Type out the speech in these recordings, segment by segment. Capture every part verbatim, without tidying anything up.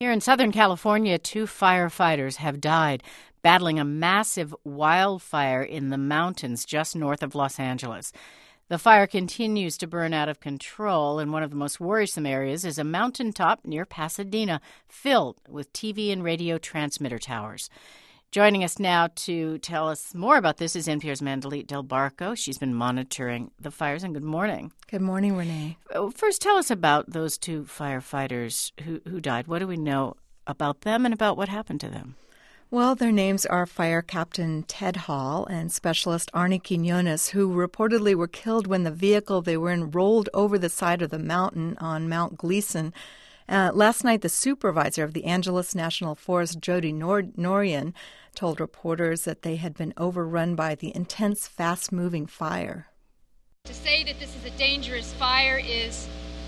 Here in Southern California, two firefighters have died battling a massive wildfire in the mountains just north of Los Angeles. The fire continues to burn out of control, and one of the most worrisome areas is a mountaintop near Pasadena filled with T V and radio transmitter towers. Joining us now to tell us more about this is N P R's Mandalit Del Barco. She's been monitoring the fires, and good morning. Good morning, Renee. First, tell us about those two firefighters who, who died. What do we know about them and about what happened to them? Well, their names are Fire Captain Ted Hall and Specialist Arnie Quinones, who reportedly were killed when the vehicle they were in rolled over the side of the mountain on Mount Gleason. Uh, last night, the supervisor of the Angeles National Forest, Jody Nor- Norian, told reporters that they had been overrun by the intense, fast-moving fire. To say that this is a dangerous fire is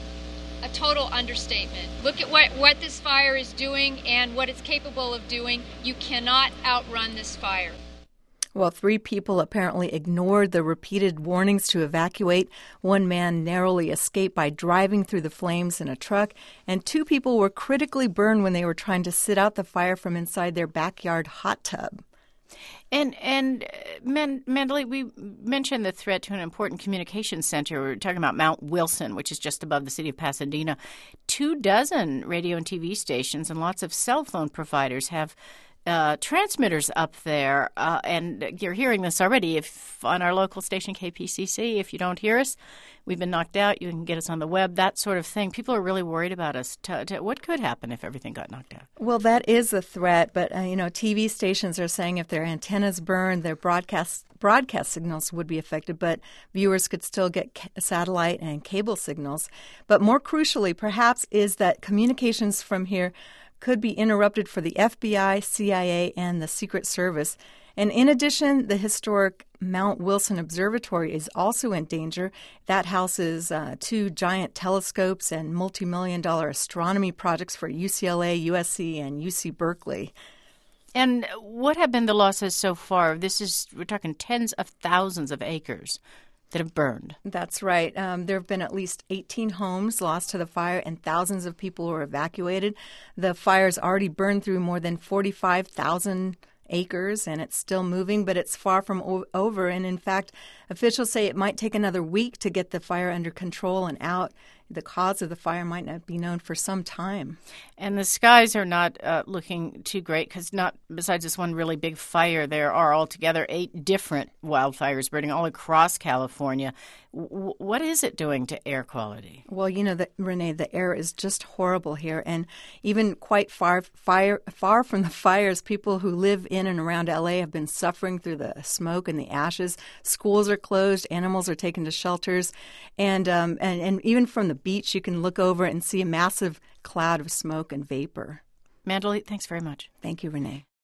a total understatement. Look at what, what this fire is doing and what it's capable of doing. You cannot outrun this fire. Well, three people apparently ignored the repeated warnings to evacuate. One man narrowly escaped by driving through the flames in a truck, and two people were critically burned when they were trying to sit out the fire from inside their backyard hot tub. And and Man- Mandalit, we mentioned the threat to an important communications center. We were talking about Mount Wilson, which is just above the city of Pasadena. Two dozen radio and T V stations and lots of cell phone providers have Uh, transmitters up there, uh, and you're hearing this already. If on our local station K P C C, if you don't hear us, we've been knocked out. You can get us on the web, that sort of thing. People are really worried about us. To, to, what could happen if everything got knocked out? Well, that is a threat, but uh, you know, T V stations are saying if their antennas burn, their broadcast broadcast signals would be affected, but viewers could still get ca- satellite and cable signals. But more crucially, perhaps, is that communications from here could be interrupted for the F B I, C I A, and the Secret Service. And in addition, the historic Mount Wilson Observatory is also in danger. That houses uh, two giant telescopes and multi-million dollar astronomy projects for U C L A, U S C, and U C Berkeley. And what have been the losses so far? This is, we're talking tens of thousands of acres that have burned. That's right. Um, there have been at least eighteen homes lost to the fire and thousands of people were evacuated. The fire's already burned through more than forty-five thousand acres, and it's still moving, but it's far from o- over. And in fact, officials say it might take another week to get the fire under control and out. The cause of the fire might not be known for some time. And the skies are not uh, looking too great because not besides this one really big fire, there are altogether eight different wildfires burning all across California. W- what is it doing to air quality? Well, you know, the, Renee, the air is just horrible here. And even quite far, fire, far from the fires, people who live in and around L A have been suffering through the smoke and the ashes. Schools are closed. Animals are taken to shelters. And, um, and, and even from the beach, you can look over and see a massive cloud of smoke and vapor. Mandalit, thanks very much. Thank you, Renee.